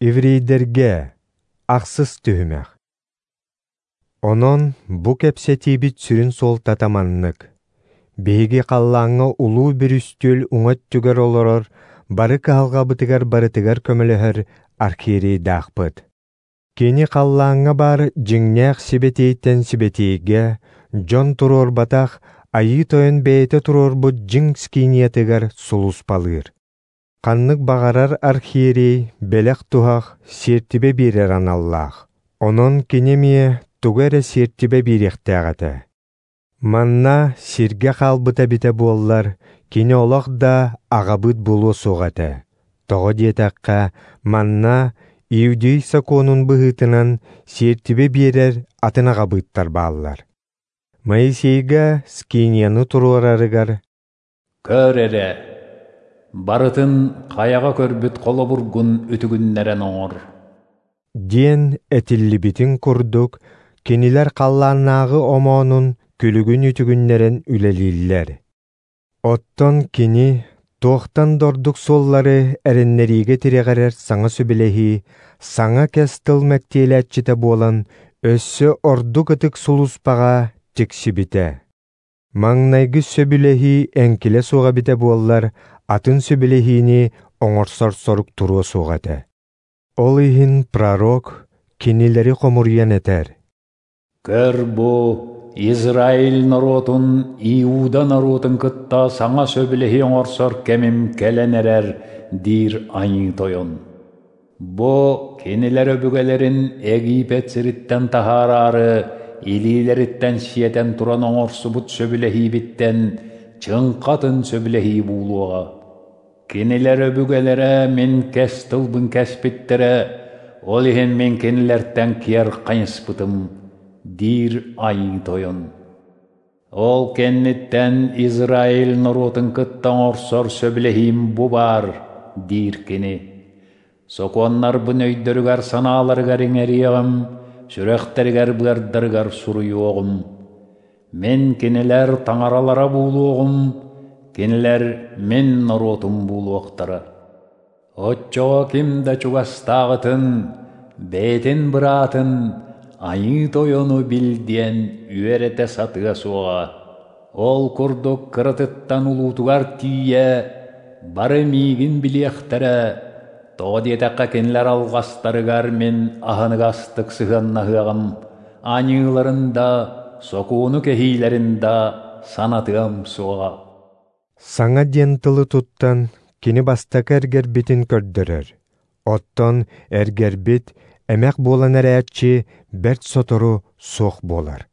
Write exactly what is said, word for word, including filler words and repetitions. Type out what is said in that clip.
иврейдерге ақсыз түхімәқ. Онон бу кепсетибит сүрін сол татаманнык. Беги қаллаңы улуу бір үстіл уңат түгер олорор, бары қалға бытыгар барытыгар көміліхір архири дақпыт. Кені қаллаңы бар жыңнәқ сибетейттен сибетейге, жон турор батақ, айы тойын бейті турор бұд жың скиниятыгар сулус балыр. Қаннық бағарар архири белек тухақ сертібе берер аналлақ. Онон кенемие тугары сертібе беректәғаты. Манна сирге қалбыта бите боллар, кені олақ да ағабыт болу соғаты. Тоғы детаққа манна иудей саконун бұғытынан сертібе берер атын ағабыттар баллар. Моисейга скинияны туруарарыгар. Көрері, барытын қаяға көрбіт қолы бұргын үтігіннерен оңыр. Ден әтіллібітін күрдік, кенилер қалланнағы омонун күлігін үтігіннерен үлелілер. Оттон кені тоқтан дордық соллары әріннериге тирегерер саңа сөбілехи, саңа кәстіл мәктейләтчіті болан өссі ордық ұтық сұлуспаға тікші біте. Маңнайғы сөбілехи әңкілі соға біте боллар, атын сөбілехini оңырсар сорық тұру соғаты. Ол ихин пророк кенилери қомуриян етер. Көр бұ Израиль народун, Иуда народун кытта саңа сөбілехи оңырсар кемім кәленерер дир айын тойын. Бұ кенилер өбігелерін Египет сириттен тахарары, илилеріттен сиетен туран оңырсы бұт сөбілехи біттен чыңқатын сөбілехи бұлуға. Кенилер өбігелері мен кәстілбін кәспеттері, ол ехен мен кенилерттен кер қайыспытым, дир айын тойын. Ол кенниттен Израиль народын кыттан орсор сөбілехим бұ бар, дир кені. Сокуаннар бұн өйдірігер саналарығар еңерияғым, сүрәқтергер бұлардырғар сұруйуғым. Мен кенелер таңаралара бұлуғым, кенелер мен народым бұлуқтары. Отчоға кімді чуғастағытын, бәйтін бұратын, айы тойону білден үйерете сатыға соға. Ол күрдік қырытыттан ұлутуғар түйе, бары мигін білектері, тоғдетаққа кенлер алғастарығар мен ахынығастық сығаннағығым, аныңыларында, сокуыны кехилерінде санатығым соға. Саңа дентылы туттан кені бастақ әргербетін көрдірір. Оттон әргербет әмәк болан әрәтші бәрт сотору соқ болар.